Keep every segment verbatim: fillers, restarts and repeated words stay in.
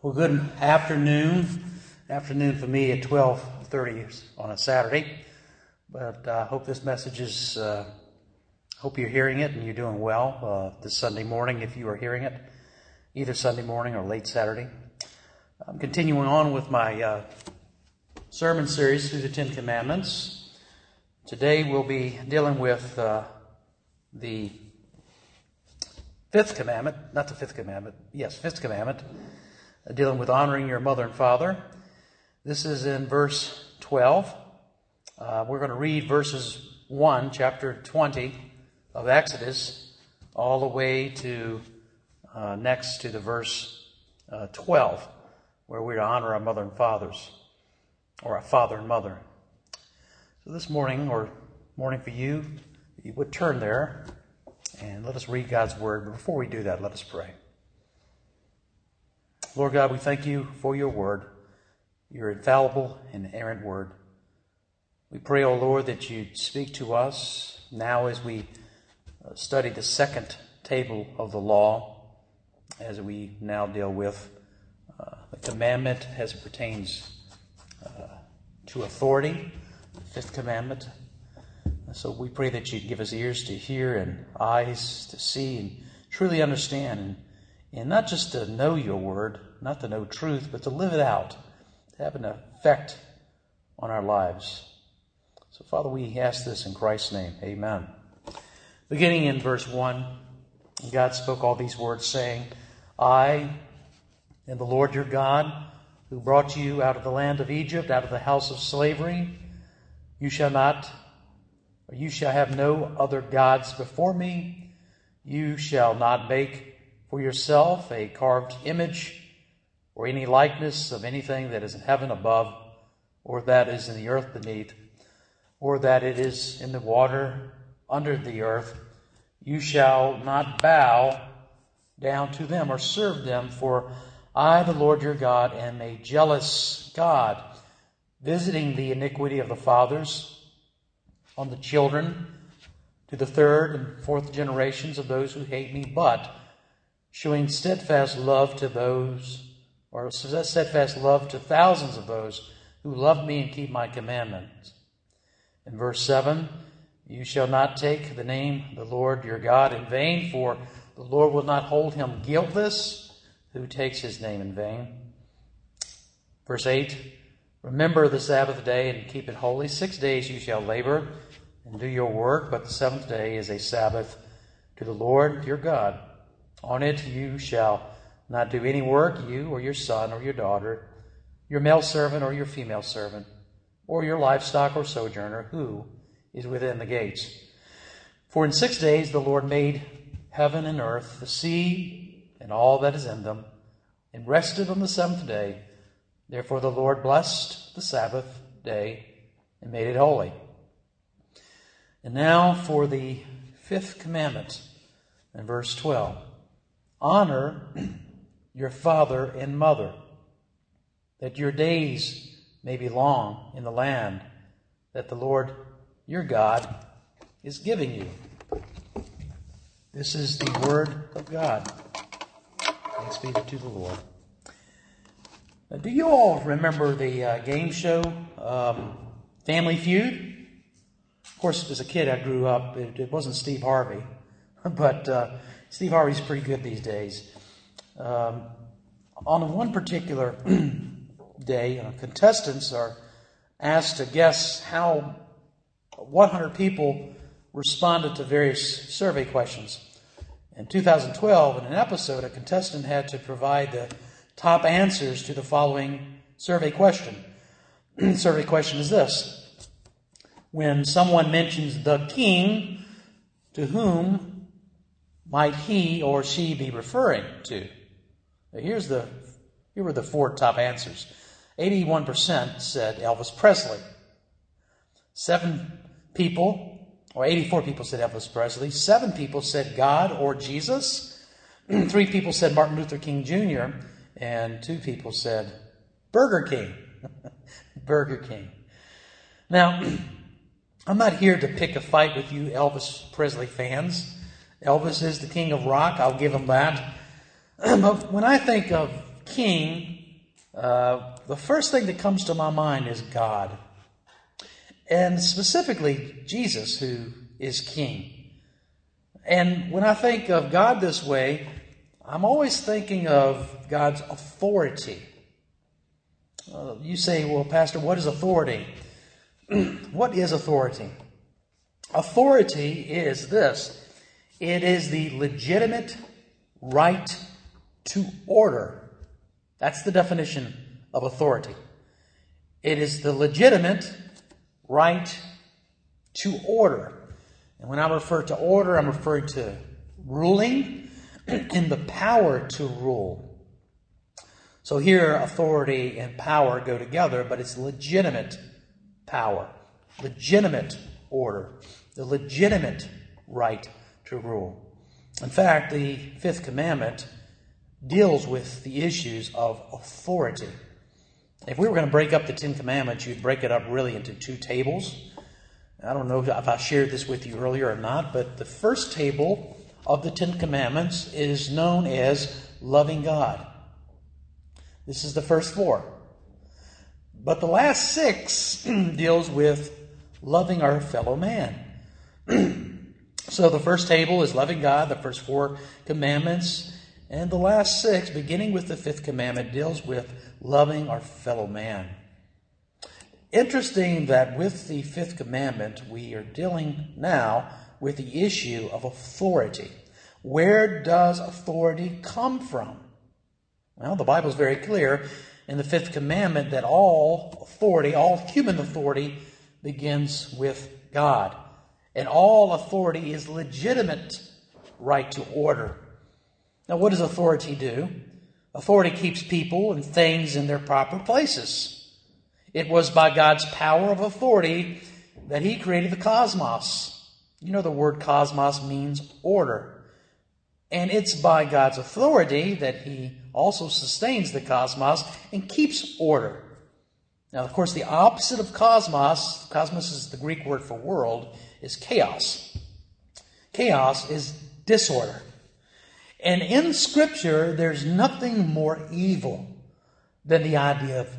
Well, good afternoon. Afternoon for me at twelve thirty on a Saturday. But I uh, hope this message is, uh, hope you're hearing it and you're doing well uh, this Sunday morning if you are hearing it, either Sunday morning or late Saturday. I'm continuing on with my uh, sermon series through the Ten Commandments. Today we'll be dealing with uh, the fifth commandment, not the fifth commandment, yes, fifth commandment, uh, dealing with honoring your mother and father. This is in verse twelve. Uh, we're going to read verses one, chapter twenty of Exodus, all the way to uh, next to the verse uh, twelve, where we're to honor our mother and fathers, or our father and mother. So this morning, or morning for you, you would turn there and let us read God's word. But before we do that, let us pray. Lord God, we thank you for your word, your infallible and inerrant word. We pray, O Lord, that you speak to us now as we study the second table of the law, as we now deal with uh, the commandment as it pertains uh, to authority, the fifth commandment. So we pray that you'd give us ears to hear and eyes to see and truly understand, and, and not just to know your word, not to know truth, but to live it out, to have an effect on our lives. So, Father, we ask this in Christ's name. Amen. Beginning in verse one, God spoke all these words, saying, I am the Lord your God, who brought you out of the land of Egypt, out of the house of slavery. You shall not, or you shall have no other gods before me. You shall not make for yourself a carved image or any likeness of anything that is in heaven above, or that is in the earth beneath, or that it is in the water under the earth. You shall not bow down to them or serve them, for I, the Lord your God, am a jealous God, visiting the iniquity of the fathers on the children to the third and fourth generations of those who hate me, but showing steadfast love to those, or steadfast love to thousands of those who love me and keep my commandments. In verse seven, you shall not take the name of the Lord your God in vain, for the Lord will not hold him guiltless who takes his name in vain. Verse eight, remember the Sabbath day and keep it holy. Six days you shall labor and do your work, but the seventh day is a Sabbath to the Lord your God. On it you shall not do any work, you or your son or your daughter, your male servant or your female servant, or your livestock or sojourner who is within the gates. For in six days the Lord made heaven and earth, the sea and all that is in them, and rested on the seventh day. Therefore the Lord blessed the Sabbath day and made it holy. And now for the fifth commandment in verse twelve. Honor your father and mother, that your days may be long in the land that the Lord your God is giving you. This is the word of God. Thanks be to the Lord. Now, do you all remember the uh, game show um, Family Feud? Of course, as a kid I grew up, it, it wasn't Steve Harvey, but uh, Steve Harvey's pretty good these days. Um, on one particular day, uh, contestants are asked to guess how one hundred people responded to various survey questions. In two thousand twelve, in an episode, a contestant had to provide the top answers to the following survey question. The survey question is this: when someone mentions the king, to whom might he or she be referring to? Now here's the, here were the four top answers. eighty-one percent said Elvis Presley. Seven people, or eighty-four people said Elvis Presley. Seven people said God or Jesus. Three people said Martin Luther King Junior And two people said Burger King. Burger King. Now, I'm not here to pick a fight with you Elvis Presley fans. Elvis is the king of rock. I'll give him that. But when I think of king, uh, the first thing that comes to my mind is God. And specifically, Jesus, who is king. And when I think of God this way, I'm always thinking of God's authority. Uh, you say, well, Pastor, what is authority? What is authority? Authority is this. It is the legitimate right to order. That's the definition of authority. It is the legitimate right to order. And when I refer to order, I'm referring to ruling and the power to rule. So here, authority and power go together, but it's legitimate power, legitimate order, the legitimate right to rule. In fact, the fifth commandment deals with the issues of authority. If we were going to break up the Ten Commandments, you'd break it up really into two tables. I don't know if I shared this with you earlier or not, but the first table of the Ten Commandments is known as loving God. This is the first four. But the last six deals with loving our fellow man. So the first table is loving God, the first four commandments, and the last six, beginning with the fifth commandment, deals with loving our fellow man. Interesting that with the fifth commandment, we are dealing now with the issue of authority. Where does authority come from? Well, the Bible is very clear in the fifth commandment that all authority, all human authority, begins with God. And all authority is legitimate right to order. Now, what does authority do? Authority keeps people and things in their proper places. It was by God's power of authority that He created the cosmos. You know the word cosmos means order. And it's by God's authority that He also sustains the cosmos and keeps order. Now, of course, the opposite of cosmos, cosmos is the Greek word for world, is chaos. Chaos is disorder. And in Scripture, there's nothing more evil than the idea of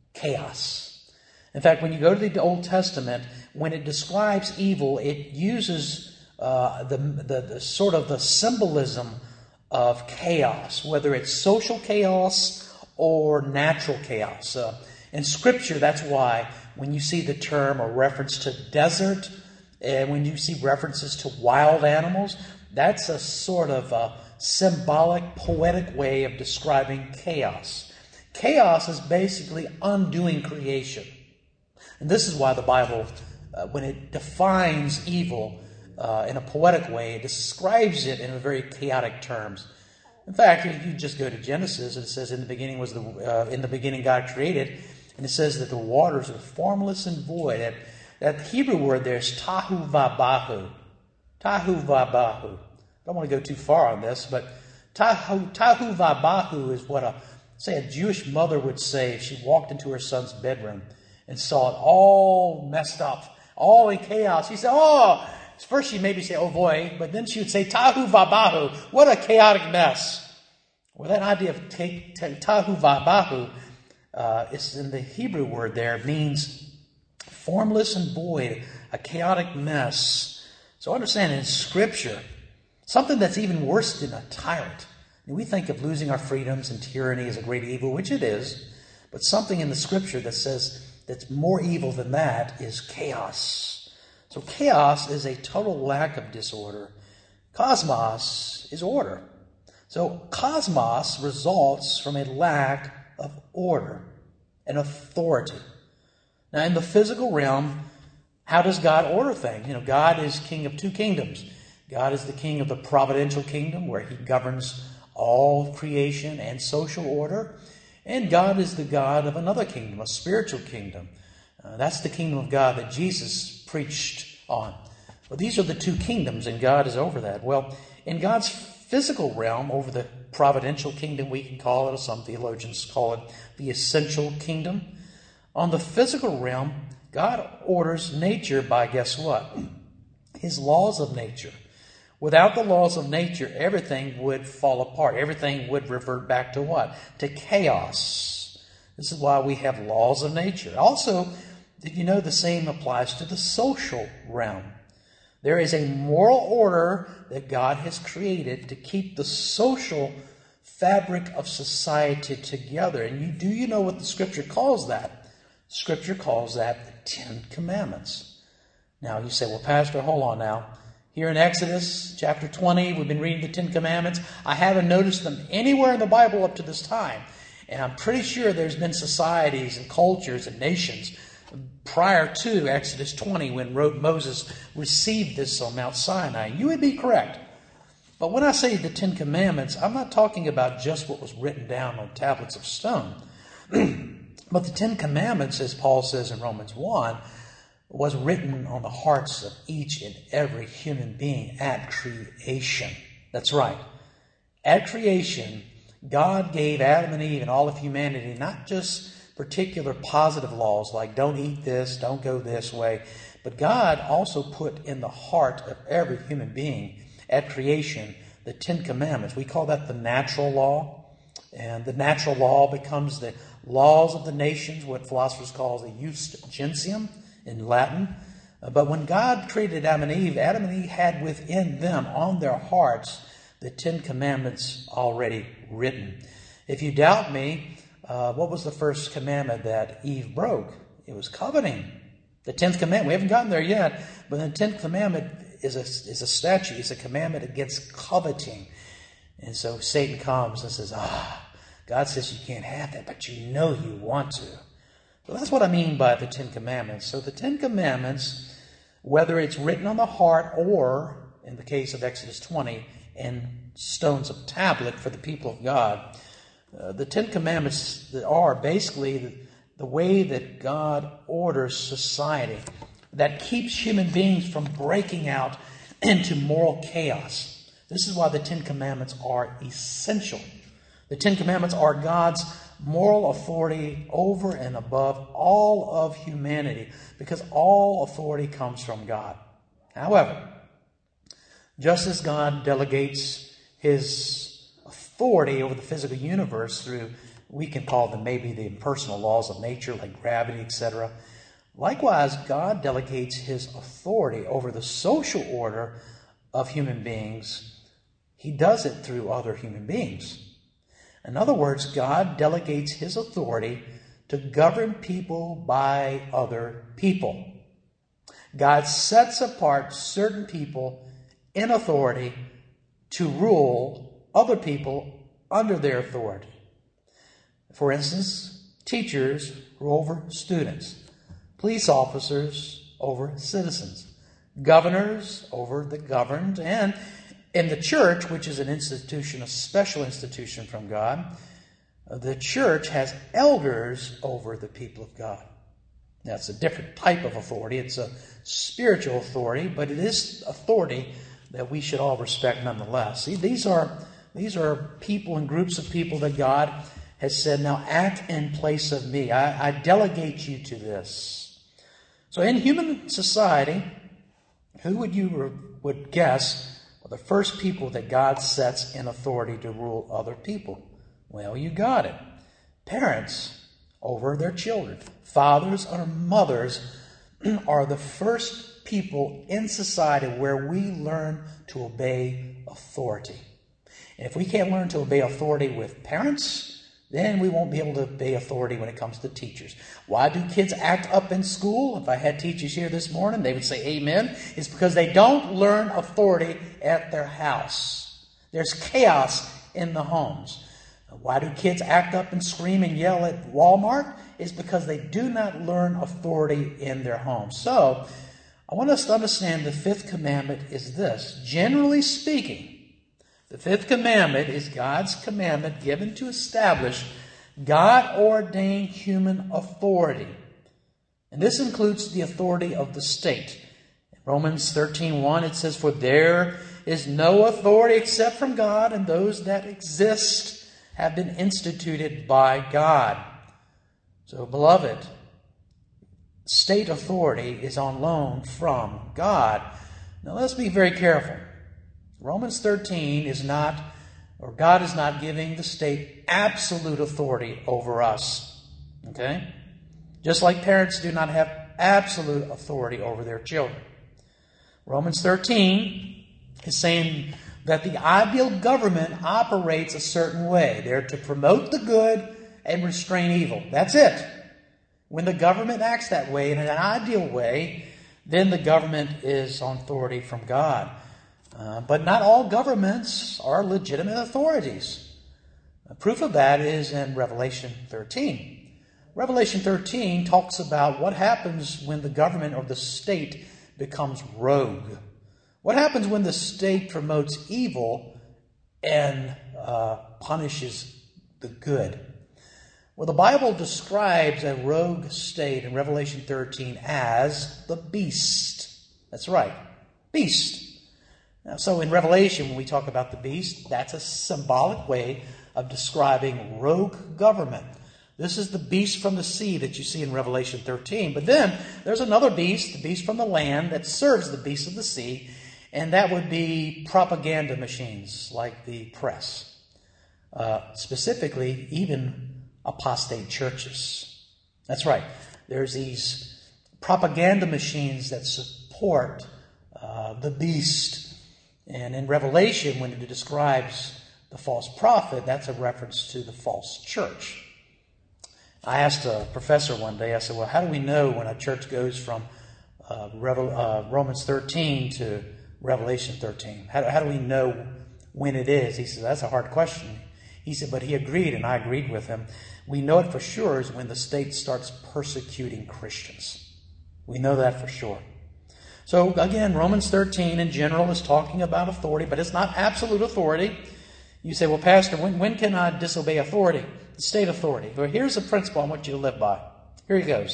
chaos. In fact, when you go to the Old Testament, when it describes evil, it uses uh, the, the, the sort of the symbolism of chaos, whether it's social chaos or natural chaos. Uh, in Scripture, that's why when you see the term or reference to desert, and when you see references to wild animals, that's a sort of a symbolic, poetic way of describing chaos. Chaos is basically undoing creation. And this is why the Bible, uh, when it defines evil uh, in a poetic way, it describes it in very chaotic terms. In fact, if you just go to Genesis, it says, "In the beginning was the uh, in the beginning God created," and it says that the waters are formless and void. That, that Hebrew word there is tahu vabahu. Tahu vabahu. I don't want to go too far on this, but tahu, tahu vabahu is what a, say, a Jewish mother would say if she walked into her son's bedroom and saw it all messed up, all in chaos. She said, oh, first she'd maybe say, oh boy, but then she would say, tahu vabahu, what a chaotic mess. Well, that idea of take, take, tahu vabahu uh, is in the Hebrew word there, means formless and void, a chaotic mess. So understand, in Scripture, something that's even worse than a tyrant. We think of losing our freedoms and tyranny as a great evil, which it is, but something in the Scripture that says that's more evil than that is chaos. So chaos is a total lack of disorder. Cosmos is order. So cosmos results from a lack of order and authority. Now, in the physical realm, how does God order things? You know, God is king of two kingdoms. God is the king of the providential kingdom, where He governs all creation and social order. And God is the God of another kingdom, a spiritual kingdom. Uh, that's the kingdom of God that Jesus preached on. Well, these are the two kingdoms, and God is over that. Well, in God's physical realm, over the providential kingdom, we can call it, or some theologians call it, the essential kingdom. On the physical realm, God orders nature by, guess what? His laws of nature. Without the laws of nature, everything would fall apart. Everything would revert back to what? To chaos. This is why we have laws of nature. Also, did you know the same applies to the social realm? There is a moral order that God has created to keep the social fabric of society together. And you, do you know what the Scripture calls that? Scripture calls that the Ten Commandments. Now, you say, well, Pastor, hold on now. Here in Exodus chapter twenty, we've been reading the Ten Commandments. I haven't noticed them anywhere in the Bible up to this time. And I'm pretty sure there's been societies and cultures and nations prior to Exodus twenty when Moses received this on Mount Sinai. You would be correct. But when I say the Ten Commandments, I'm not talking about just what was written down on tablets of stone. But the Ten Commandments, as Paul says in Romans one, was written on the hearts of each and every human being at creation. That's right. At creation, God gave Adam and Eve and all of humanity not just particular positive laws like don't eat this, don't go this way, but God also put in the heart of every human being at creation the Ten Commandments. We call that the natural law. And the natural law becomes the laws of the nations, what philosophers call the jus gentium in Latin. But when God created Adam and Eve, Adam and Eve had within them, on their hearts, the Ten Commandments already written. If you doubt me, uh, what was the first commandment that Eve broke? It was coveting. The tenth commandment, we haven't gotten there yet, but the tenth commandment is a, is a statute, it's a commandment against coveting. And so Satan comes and says, ah, God says you can't have that, but you know you want to. So that's what I mean by the Ten Commandments. So the Ten Commandments, whether it's written on the heart or, in the case of Exodus twenty, in stones of tablet for the people of God, uh, the Ten Commandments are basically the, the way that God orders society, that keeps human beings from breaking out into moral chaos. This is why the Ten Commandments are essential. The Ten Commandments are God's moral authority over and above all of humanity, because all authority comes from God. However, just as God delegates his authority over the physical universe through, we can call them maybe the impersonal laws of nature like gravity, et cetera, likewise, God delegates his authority over the social order of human beings. He does it through other human beings. In other words, God delegates his authority to govern people by other people. God sets apart certain people in authority to rule other people under their authority. For instance, teachers rule over students, police officers over citizens, governors over the governed, and in the church, which is an institution, a special institution from God, the church has elders over the people of God. That's a different type of authority. It's a spiritual authority, but it is authority that we should all respect nonetheless. See, these are, these are people and groups of people that God has said, now act in place of me. I, I delegate you to this. So in human society, who would you re- would guess the first people that God sets in authority to rule other people? Well, you got it. Parents over their children. Fathers or mothers are the first people in society where we learn to obey authority. And if we can't learn to obey authority with parents, then we won't be able to obey authority when it comes to teachers. Why do kids act up in school? If I had teachers here this morning, they would say amen. It's because they don't learn authority at their house. There's chaos in the homes. Why do kids act up and scream and yell at Walmart? It's because they do not learn authority in their homes. So, I want us to understand the fifth commandment is this. Generally speaking, the fifth commandment is God's commandment given to establish God-ordained human authority. And this includes the authority of the state. In Romans thirteen one, it says, "For there is no authority except from God, and those that exist have been instituted by God." So, beloved, state authority is on loan from God. Now, let's be very careful. Romans thirteen is not, or God is not giving the state absolute authority over us. Okay? Just like parents do not have absolute authority over their children. Romans thirteen is saying that the ideal government operates a certain way. They're to promote the good and restrain evil. That's it. When the government acts that way, in an ideal way, then the government is on authority from God. Uh, but not all governments are legitimate authorities. A proof of that is in Revelation thirteen. Revelation thirteen talks about what happens when the government or the state becomes rogue. What happens when the state promotes evil and uh, punishes the good? Well, the Bible describes a rogue state in Revelation thirteen as the beast. That's right, beast. Now, so in Revelation, when we talk about the beast, that's a symbolic way of describing rogue government. This is the beast from the sea that you see in Revelation thirteen. But then there's another beast, the beast from the land, that serves the beast of the sea. And that would be propaganda machines like the press. Uh, specifically, even apostate churches. That's right. There's these propaganda machines that support uh, the beast. And in Revelation, when it describes the false prophet, that's a reference to the false church. I asked a professor one day, I said, well, how do we know when a church goes from uh, Revel- uh, Romans thirteen to Revelation thirteen? How, how do we know when it is? He said, that's a hard question. He said, but he agreed, and I agreed with him. We know it for sure is when the state starts persecuting Christians. We know that for sure. So again, Romans thirteen in general is talking about authority, but it's not absolute authority. You say, well, Pastor, when, when can I disobey authority? The state authority. Well, here's a principle I want you to live by. Here he goes.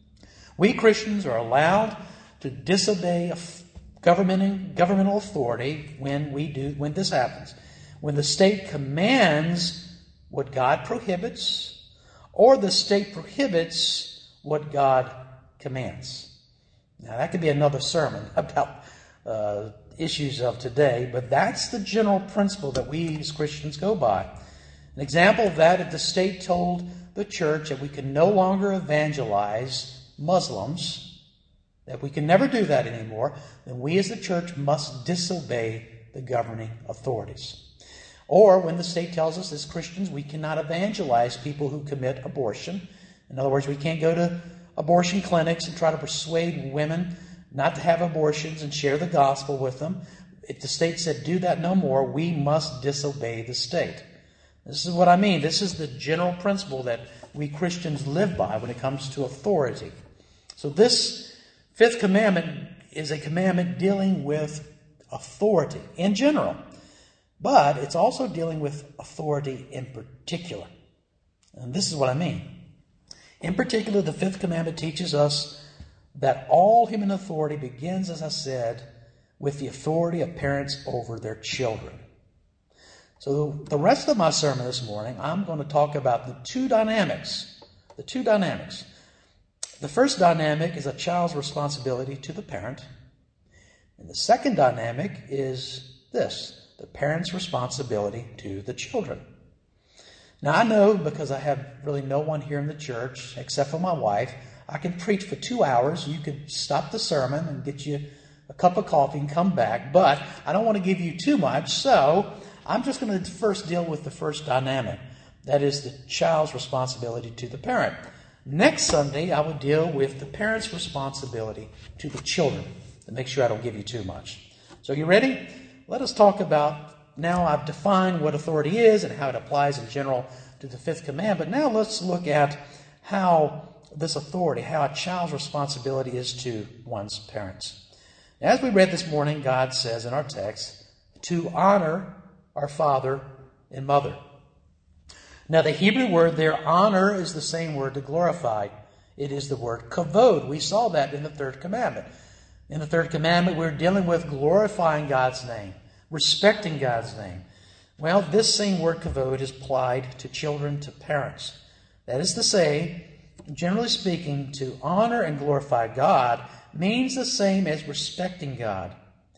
We Christians are allowed to disobey government, governmental authority when we do, when this happens. When the state commands what God prohibits, or the state prohibits what God commands. Now, that could be another sermon about uh, issues of today, but that's the general principle that we as Christians go by. An example of that, if the state told the church that we can no longer evangelize Muslims, that we can never do that anymore, then we as the church must disobey the governing authorities. Or when the state tells us as Christians we cannot evangelize people who commit abortion. In other words, we can't go to abortion clinics and try to persuade women not to have abortions and share the gospel with them. If the state said do that no more, we must disobey the state. This is what I mean. This is the general principle that we Christians live by when it comes to authority. So this fifth commandment is a commandment dealing with authority in general. But it's also dealing with authority in particular. And this is what I mean. In particular, the fifth commandment teaches us that all human authority begins, as I said, with the authority of parents over their children. So the rest of my sermon this morning, I'm going to talk about the two dynamics. The two dynamics. The first dynamic is a child's responsibility to the parent. And the second dynamic is this, the parent's responsibility to the children. Now I know, because I have really no one here in the church except for my wife, I can preach for two hours. You could stop the sermon and get you a cup of coffee and come back. But I don't want to give you too much, so I'm just going to first deal with the first dynamic. That is the child's responsibility to the parent. Next Sunday, I will deal with the parent's responsibility to the children, to make sure I don't give you too much. So you ready? Let us talk about, now I've defined what authority is and how it applies in general to the fifth commandment. Now let's look at how this authority, how a child's responsibility is to one's parents. As we read this morning, God says in our text, to honor our father and mother. Now the Hebrew word there, honor, is the same word to glorify. It is the word kavod. We saw that in the third commandment. In the third commandment, we're dealing with glorifying God's name, respecting God's name. Well, this same word kavod is applied to children, to parents. That is to say, generally speaking, to honor and glorify God means the same as respecting God.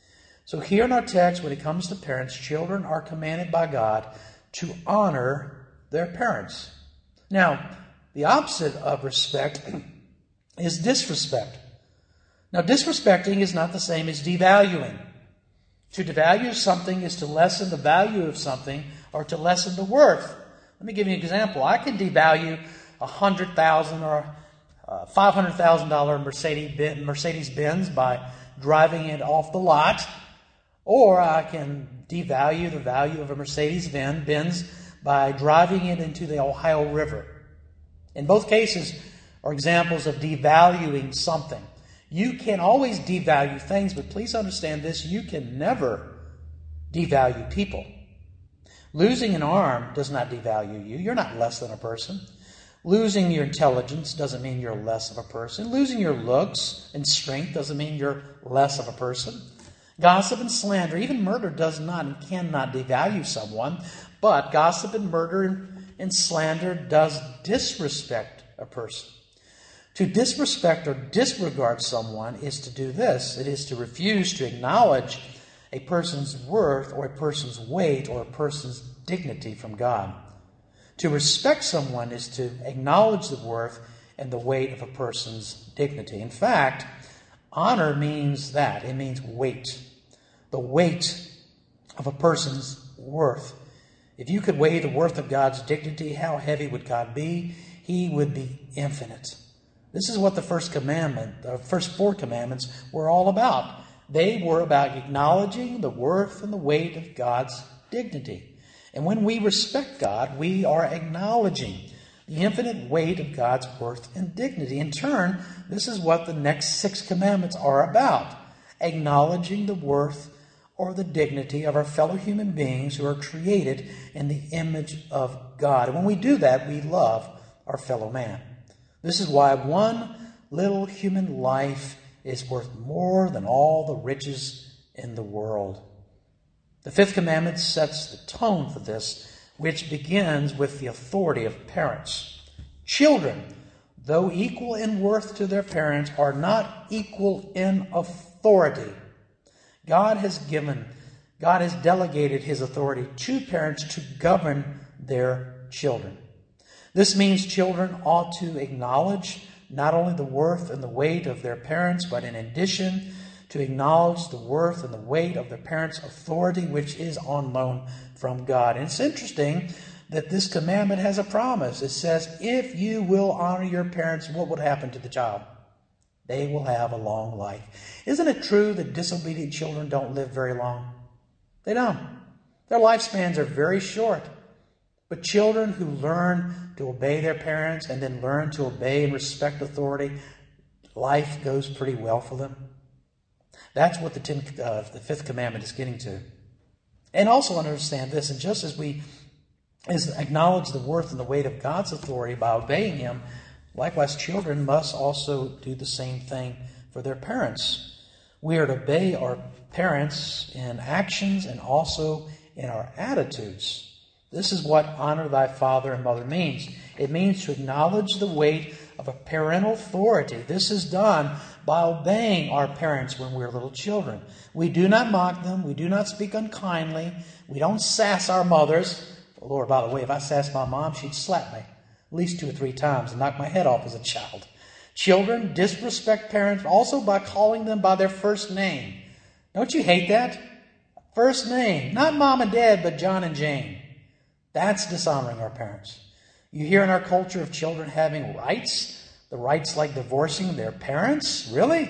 So here in our text, when it comes to parents, children are commanded by God to honor their parents. Now, the opposite of respect is disrespect. Now, disrespecting is not the same as devaluing. To devalue something is to lessen the value of something or to lessen the worth. Let me give you an example. I can devalue a one hundred thousand dollars or a five hundred thousand dollars Mercedes-Benz by driving it off the lot, or I can devalue the value of a Mercedes-Benz by driving it into the Ohio River. In both cases are examples of devaluing something. You can always devalue things, but please understand this, you can never devalue people. Losing an arm does not devalue you. You're not less than a person. Losing your intelligence doesn't mean you're less of a person. Losing your looks and strength doesn't mean you're less of a person. Gossip and slander, even murder, does not and cannot devalue someone, but gossip and murder and slander does disrespect a person. To disrespect or disregard someone is to do this. It is to refuse to acknowledge a person's worth or a person's weight or a person's dignity from God. To respect someone is to acknowledge the worth and the weight of a person's dignity. In fact, honor means that. It means weight. The weight of a person's worth. If you could weigh the worth of God's dignity, how heavy would God be? He would be infinite. This is what the first commandment, the first four commandments were all about. They were about acknowledging the worth and the weight of God's dignity. And when we respect God, we are acknowledging the infinite weight of God's worth and dignity. In turn, this is what the next six commandments are about. Acknowledging the worth or the dignity of our fellow human beings who are created in the image of God. And when we do that, we love our fellow man. This is why one little human life is worth more than all the riches in the world. The fifth commandment sets the tone for this, which begins with the authority of parents. Children, though equal in worth to their parents, are not equal in authority. God has given, God has delegated his authority to parents to govern their children. This means children ought to acknowledge not only the worth and the weight of their parents, but in addition to acknowledge the worth and the weight of their parents' authority, which is on loan from God. And it's interesting that this commandment has a promise. It says, if you will honor your parents, what would happen to the child? They will have a long life. Isn't it true that disobedient children don't live very long? They don't. Their lifespans are very short. But children who learn to obey their parents and then learn to obey and respect authority, life goes pretty well for them. That's what the, tenth, uh, the fifth commandment is getting to. And also understand this, and just as we as acknowledge the worth and the weight of God's authority by obeying him, likewise children must also do the same thing for their parents. We are to obey our parents in actions and also in our attitudes. This is what honor thy father and mother means. It means to acknowledge the weight of a parental authority. This is done by obeying our parents when we're little children. We do not mock them. We do not speak unkindly. We don't sass our mothers. Lord, by the way, if I sassed my mom, she'd slap me at least two or three times and knock my head off as a child. Children disrespect parents also by calling them by their first name. Don't you hate that? First name. Not mom and dad, but John and Jane. That's dishonoring our parents. You hear in our culture of children having rights, the rights like divorcing their parents. Really?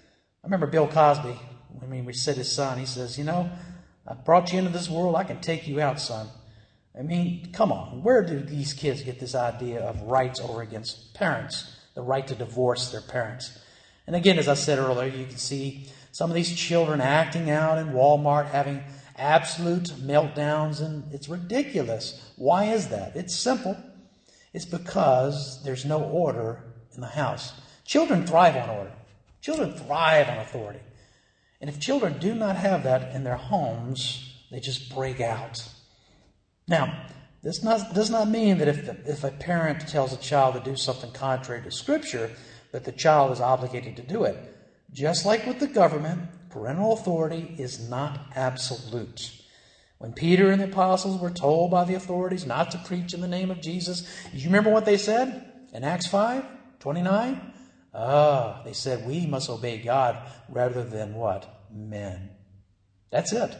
I remember Bill Cosby, when we said his son, he says, you know, I brought you into this world, I can take you out, son. I mean, come on, where do these kids get this idea of rights over against parents, the right to divorce their parents? And again, as I said earlier, you can see some of these children acting out in Walmart, having absolute meltdowns, and it's ridiculous. Why is that? It's simple. It's because there's no order in the house. Children thrive on order. Children thrive on authority. And if children do not have that in their homes, they just break out. Now, this not, does not mean that if, the, if a parent tells a child to do something contrary to Scripture, that the child is obligated to do it. Just like with the government, parental authority is not absolute. When Peter and the apostles were told by the authorities not to preach in the name of Jesus, do you remember what they said in Acts five twenty-nine? Ah, they said, we must obey God rather than what? Men. That's it.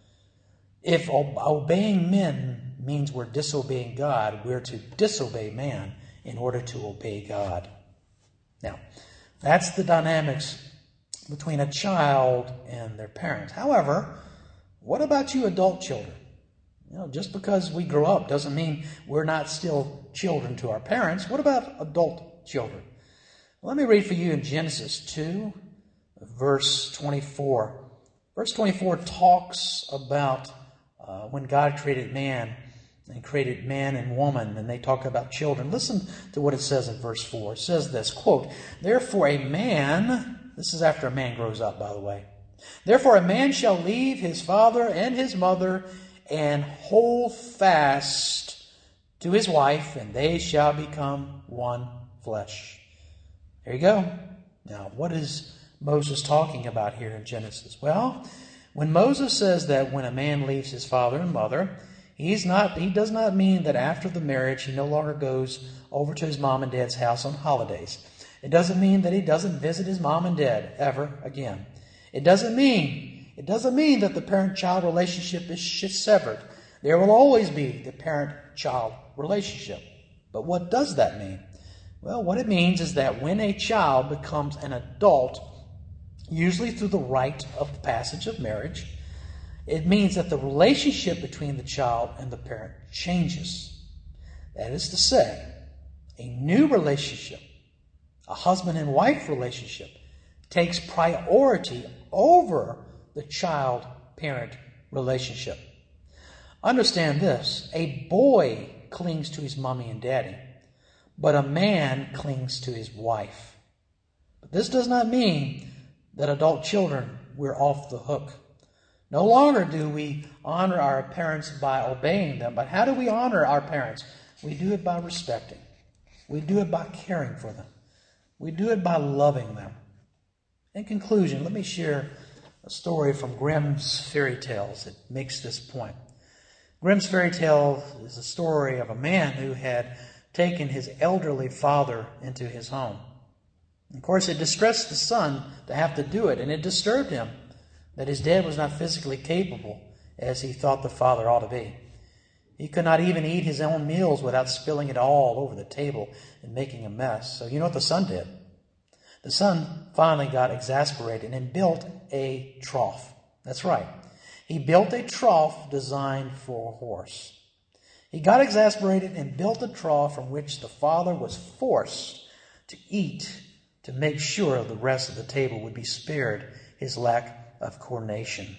If obeying men means we're disobeying God, we're to disobey man in order to obey God. Now, that's the dynamics between a child and their parents. However, what about you adult children? You know, just because we grow up doesn't mean we're not still children to our parents. What about adult children? Let me read for you in Genesis two, verse twenty-four. Verse twenty-four talks about uh, when God created man and created man and woman, and they talk about children. Listen to what it says in verse four. It says this, quote, therefore a man, this is after a man grows up, by the way, therefore a man shall leave his father and his mother and hold fast to his wife, and they shall become one flesh. There you go. Now, what is Moses talking about here in Genesis? Well, when Moses says that when a man leaves his father and mother, he's not, he does not mean that after the marriage he no longer goes over to his mom and dad's house on holidays. It doesn't mean that he doesn't visit his mom and dad ever again. It doesn't mean, it doesn't mean that the parent-child relationship is severed. There will always be the parent-child relationship. But what does that mean? Well, what it means is that when a child becomes an adult, usually through the rite of the passage of marriage, it means that the relationship between the child and the parent changes. That is to say, a new relationship, a husband and wife relationship, takes priority over the child-parent relationship. Understand this, a boy clings to his mommy and daddy, but a man clings to his wife. But this does not mean that adult children, we're off the hook. No longer do we honor our parents by obeying them, but how do we honor our parents? We do it by respecting. We do it by caring for them. We do it by loving them. In conclusion, let me share a story from Grimm's fairy tales that makes this point. Grimm's fairy tale is a story of a man who had taken his elderly father into his home. Of course, it distressed the son to have to do it, and it disturbed him that his dad was not physically capable as he thought the father ought to be. He could not even eat his own meals without spilling it all over the table and making a mess. So you know what the son did? The son finally got exasperated and built a trough. That's right. He built a trough designed for a horse. He got exasperated and built a trough from which the father was forced to eat to make sure the rest of the table would be spared his lack of coordination.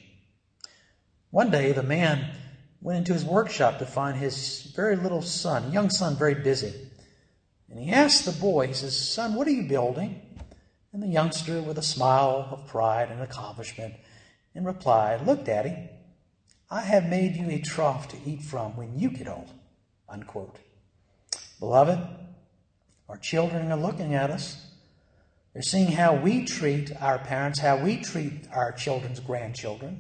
One day, the man went into his workshop to find his very little son, young son, very busy. And he asked the boy, he says, "Son, what are you building?" And the youngster, with a smile of pride and accomplishment, and replied, "Look, Daddy, I have made you a trough to eat from when you get old." Unquote. Beloved, our children are looking at us. They're seeing how we treat our parents, how we treat our children's grandchildren.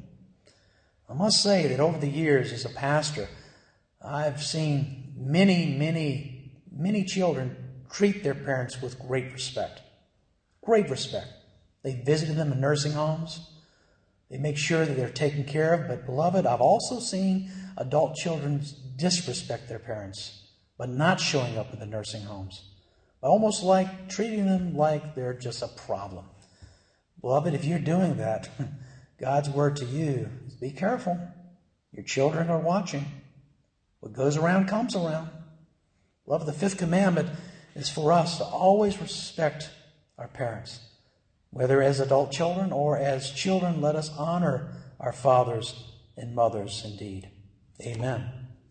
I must say that over the years as a pastor, I've seen many, many, many children treat their parents with great respect. Great respect. They visited them in nursing homes. They make sure that they're taken care of. But beloved, I've also seen adult children disrespect their parents, but not showing up in the nursing homes. Almost like treating them like they're just a problem. Beloved, if you're doing that, God's word to you is be careful. Your children are watching. What goes around comes around. Beloved, the fifth commandment is for us to always respect our parents. Whether as adult children or as children, let us honor our fathers and mothers indeed. Amen.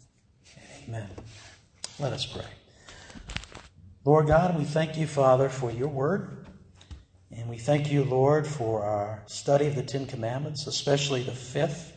Amen. Let us pray. Lord God, we thank you, Father, for your word. And we thank you, Lord, for our study of the Ten Commandments, especially the fifth.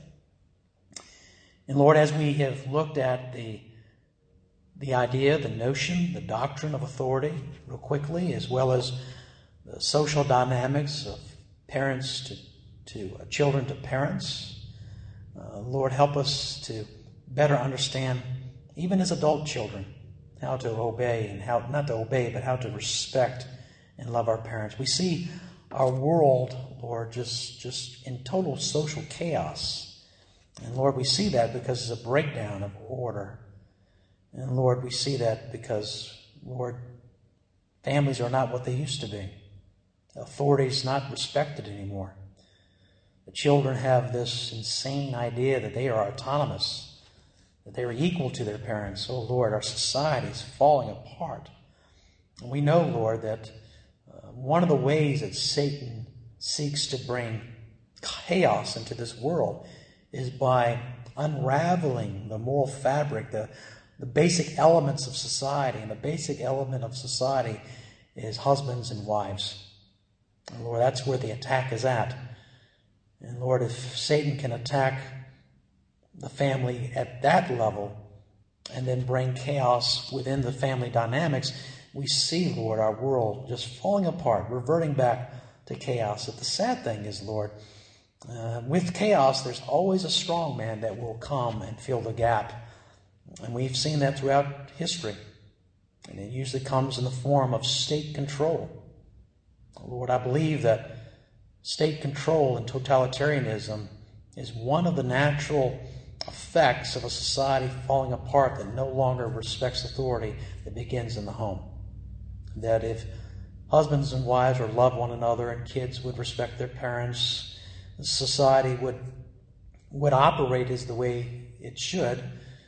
And Lord, as we have looked at the, the idea, the notion, the doctrine of authority real quickly, as well as the social dynamics of parents to, to uh, children to parents. Uh, Lord, help us to better understand, even as adult children, how to obey and how, not to obey, but how to respect and love our parents. We see our world, Lord, just, just in total social chaos. And Lord, we see that because it's a breakdown of order. And Lord, we see that because, Lord, families are not what they used to be. Authority is not respected anymore. The children have this insane idea that they are autonomous, that they are equal to their parents. Oh, Lord, our society is falling apart. And we know, Lord, that uh, one of the ways that Satan seeks to bring chaos into this world is by unraveling the moral fabric, the, the basic elements of society. And the basic element of society is husbands and wives. And Lord, that's where the attack is at. And Lord, if Satan can attack the family at that level and then bring chaos within the family dynamics, we see, Lord, our world just falling apart, reverting back to chaos. But the sad thing is, Lord, uh, with chaos, there's always a strong man that will come and fill the gap. And we've seen that throughout history. And it usually comes in the form of state control. Lord, I believe that state control and totalitarianism is one of the natural effects of a society falling apart that no longer respects authority that begins in the home. That if husbands and wives would love one another and kids would respect their parents, society would, would operate as the way it should.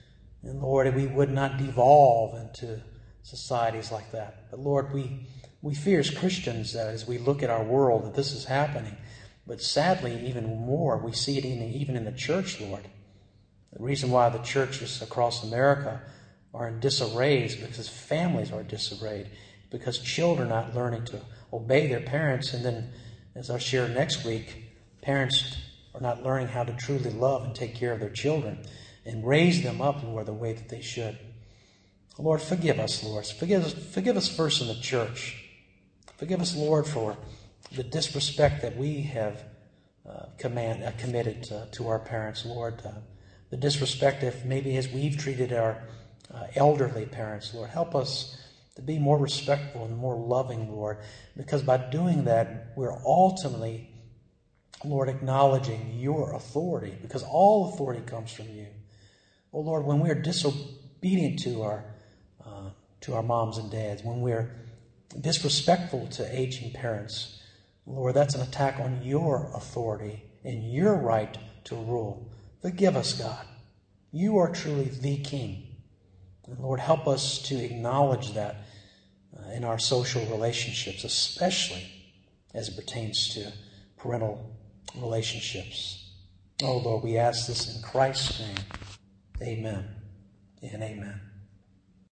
And Lord, we would not devolve into societies like that. But Lord, we We fear as Christians that as we look at our world that this is happening. But sadly, even more, we see it in, even in the church, Lord. The reason why the churches across America are in disarray is because families are disarrayed, because children are not learning to obey their parents. And then, as I'll share next week, parents are not learning how to truly love and take care of their children and raise them up, Lord, the way that they should. Lord, forgive us, Lord. Forgive us, forgive us first in the church. Forgive us, Lord, for the disrespect that we have uh, command, uh, committed to, to our parents, Lord. Uh, the disrespect if maybe as we've treated our uh, elderly parents, Lord. Help us to be more respectful and more loving, Lord, because by doing that, we're ultimately, Lord, acknowledging your authority, because all authority comes from you. Oh, Lord, when we're disobedient to our, uh, to our moms and dads, when we're disrespectful to aging parents, Lord, that's an attack on your authority and your right to rule. Forgive us, God. You are truly the King. And Lord, help us to acknowledge that uh, in our social relationships, especially as it pertains to parental relationships. Oh, Lord, we ask this in Christ's name. Amen and amen.